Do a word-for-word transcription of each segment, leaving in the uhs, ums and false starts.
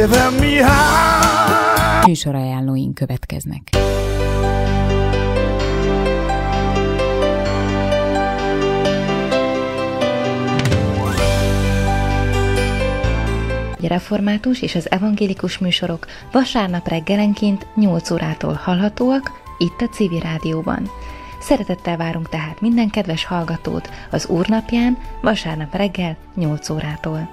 giving me high. Műsorajánlóink következnek. A református és az evangélikus műsorok vasárnap reggelenként nyolc órától hallhatóak itt a Civil Rádióban. Szeretettel várunk tehát minden kedves hallgatót az Úrnapján vasárnap reggel nyolc órától.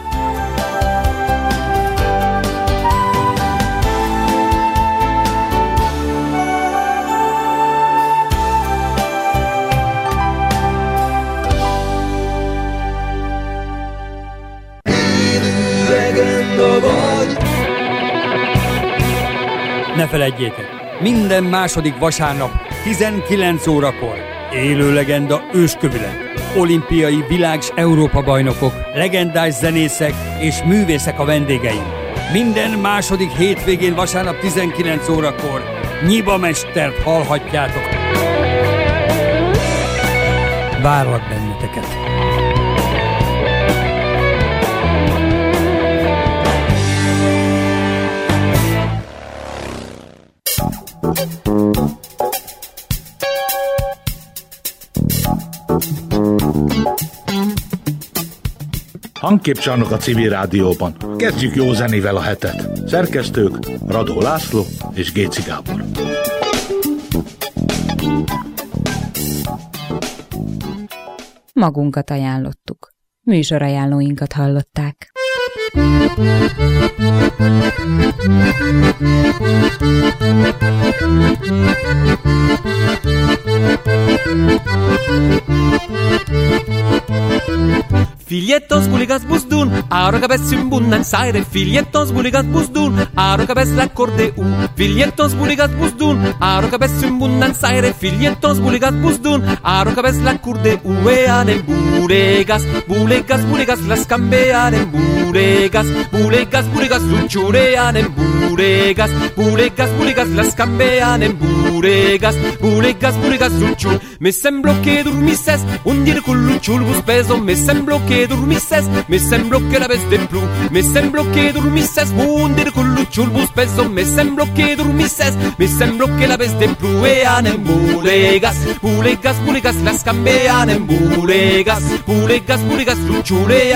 Ne feledjétek, minden második vasárnap tizenkilenc órakor élő legenda őskövület, olimpiai világ- s Európa-bajnokok, legendás zenészek és művészek a vendégeim. Minden második hétvégén vasárnap tizenkilenc órakor Nyiba mestert hallhatjátok. Várlak benneteket! Hangképcsarnok a Civil Rádióban. Kezdjük jó zenével a hetet. Szerkesztők Radó László és Géci Gábor. Magunkat ajánlottuk. Műsorajánlóinkat hallották. Filietos buligas busdun, ahora cabez un bundan saire. Filietos buligas busdun, ahora cabez la cordeu. Filietos buligas busdun, ahora cabez un bundan saire. Filietos buligas busdun, ahora cabez la cordeu. Ean en buregas, bulegas, bulegas, las cambean en buregas. Bulegas, bulegas, luchurean en buregas. Bulegas, bulegas, las cambean en buregas. Bulegas, bulegas, luchur. Me semblo que dormisses, un dir con luchur bus peso. Me semblo que dormisses, me semblo que la vez de plu. Me semblo que dormisses, un dir con luchur bus peso. Me semblo que dormisses, me semblo que la vez de plu. Ean en bulegas, bulegas, bulegas, las cambean en bulegas. Bulegas, bulegas, luchurean.